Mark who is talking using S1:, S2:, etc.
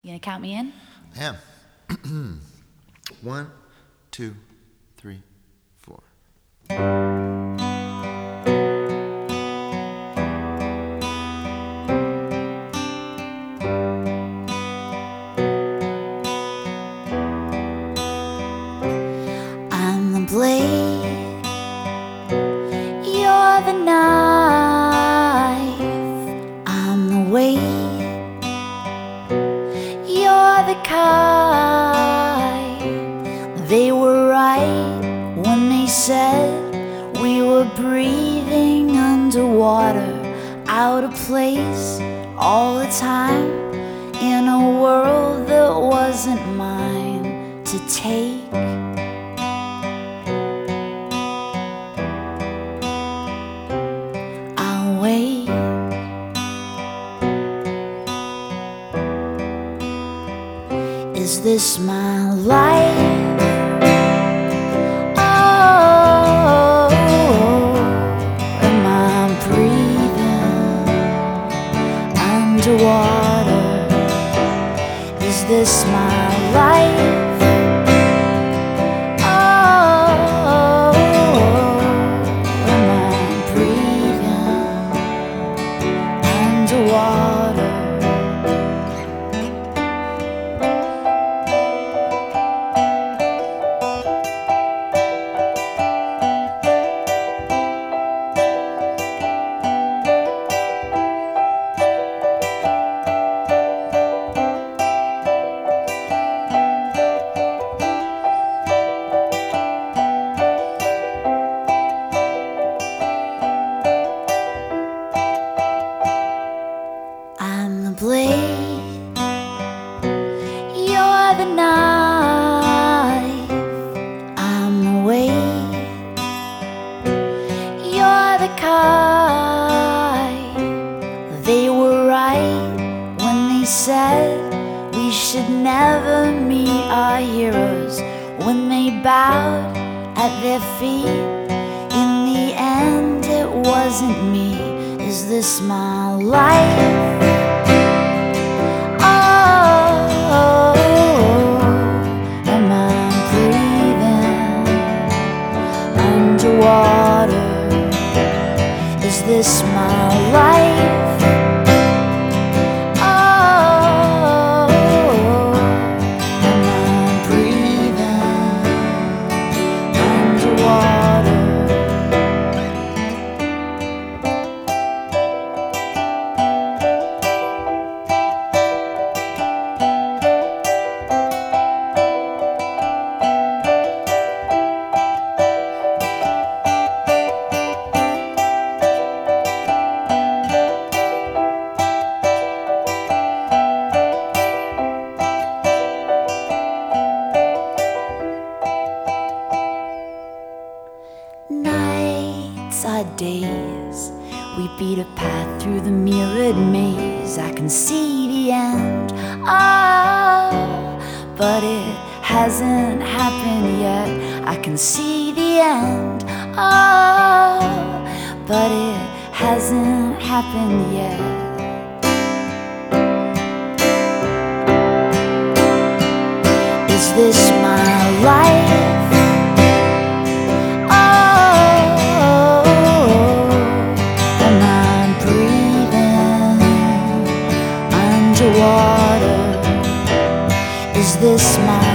S1: You gonna count me in?
S2: I am. 1, 2, 3, 4.
S1: I'm the blade, you're the knife. I'm the weight, you're the kite. They were right when they said we were breathing underwater, out of place all the time, in a world that wasn't mine to take. I'll wait. Is this my life? Oh, am I breathing underwater? Is this my life? Oh, am I breathing underwater? I'm the blade, you're the knife. I'm the weight, you're the kite. They were right when they said we should never meet our heroes, when they bowed at their feet. In the end, it wasn't me. Is this my life? Oh, am I breathing underwater? Is this my life? Oh, am I breathing underwater? Nights are days, we beat a path through the mirrored maze. I can see the end, oh, but it hasn't happened yet. I can see the end, oh, but it hasn't happened yet. Is this my life? Underwater, is this my